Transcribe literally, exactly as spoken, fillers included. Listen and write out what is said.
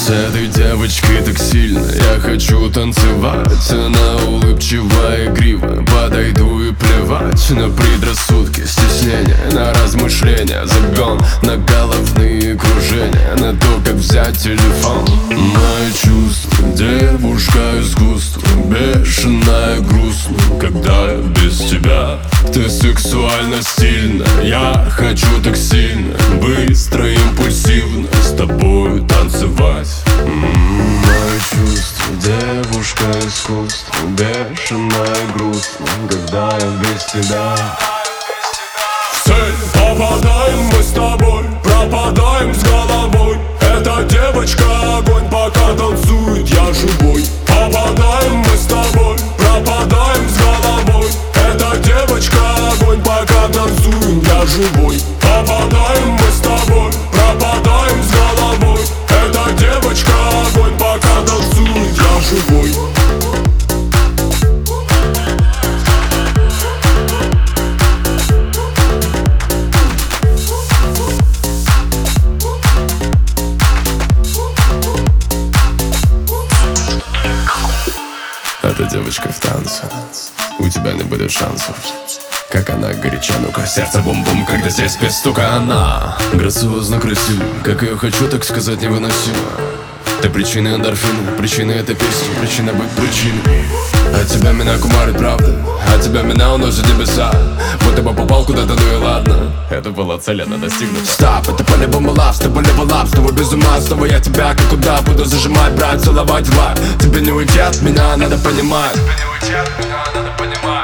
С этой девочкой так сильно я хочу танцевать. Она улыбчивая, игрива, подойду и плевать на предрассудки, стеснения, на размышления, загон, на головные кружения, на то, как взять телефон. Мои чувства, девушка искусство, бешеная, грустно, когда я без тебя. Ты сексуально стильно, я хочу так сильно, быстро, импульсивно с тобой танцевать. М-м, мои чувства, девушка искусство, бешеная, грустно, когда я без тебя. В цель попадаем мы с тобой, пропадаем с головой. Эта девочка огонь, пока танцует, я живой. Попадаем мы с тобой, пропадаем с головой. Эта девочка огонь, пока танцуем, я живой. Попадаем мы с тобой, пропадаем с головой. Эта девочка огонь, пока танцует, я живой. Эта девочка в танце, у тебя не будет шансов. Как она горяча, ну-ка, сердце бум-бум, когда здесь без стука. Она грациозно красива, как ее хочу, так сказать, невыносимо. Ты причина эндорфина, причина этой песни, причина быть причиной. А тебя меня кумарит, правда? А тебя меня уносит небеса. Будто бы попал куда-то, ну и ладно. Это была цель, она достигнута. Стоп, это по-любому лав, с тобой левел ап, с тобой без ума, с тобой я тебя как куда буду зажимать, брать, целовать в лап. Тебе не уйти от меня, надо понимать. Тебе не уйти от меня, надо понимать.